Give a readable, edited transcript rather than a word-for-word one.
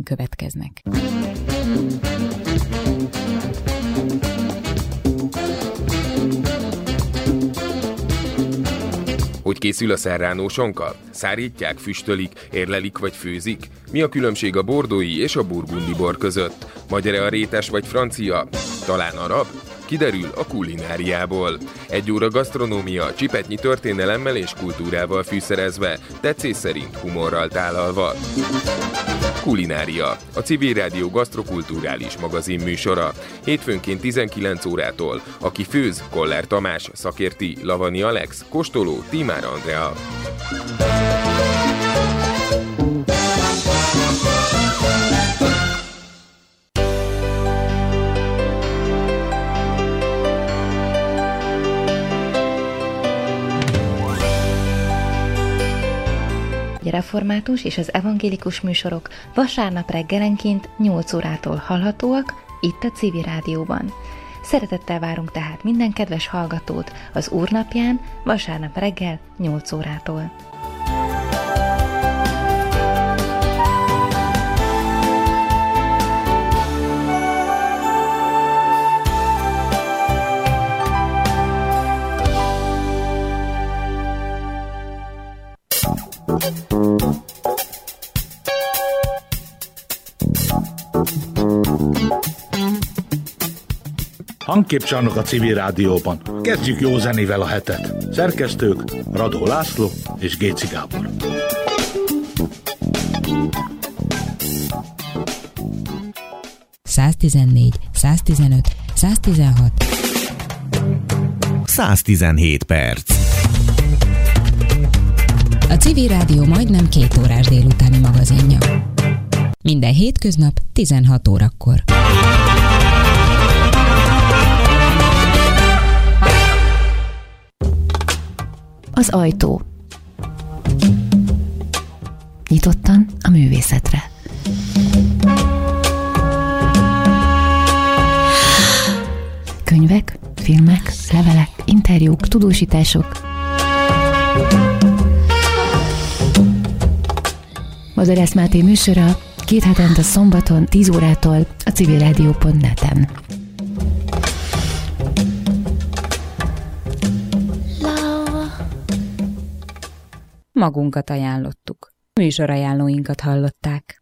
következnek. Hogy készül a serrano sonka? Szárítják, füstölik, érlelik vagy főzik? Mi a különbség a bordói és a burgundi bor között? Magyar-e a rétes vagy francia? Talán arab? Kiderül a kulináriából. 1 óra gasztronómia, csipetnyi történelemmel és kultúrával fűszerezve, tetszés szerint humorral tálalva. Kulinária, a Civil Rádió gasztrokulturális magazin műsora. Hétfőnként 19 órától. Aki főz, Koller Tamás, szakérti, Lavani Alex, kóstoló, Tímár Andrea. Református és az evangélikus műsorok vasárnap reggelenként 8 órától hallhatóak itt a Civil Rádióban. Szeretettel várunk tehát minden kedves hallgatót az Úrnapján vasárnap reggel 8 órától. Hangképcsarnok a Civil Rádióban. Kezdjük jó zenével a hetet. Szerkesztők Radó László és Géci Gábor. ...114, 115, 116... 117 perc. A Civil Rádió majdnem 2 órás délutáni magazinja. Minden hétköznap 16 órakor. Az ajtó. Nyitottan a művészetre. Könyvek, filmek, levelek, interjúk, tudósítások. Bozorász Máté műsora 2 hetente szombaton 10 órától a civilradio.net-en. Magunkat ajánlottuk. Műsorajánlóinkat hallották.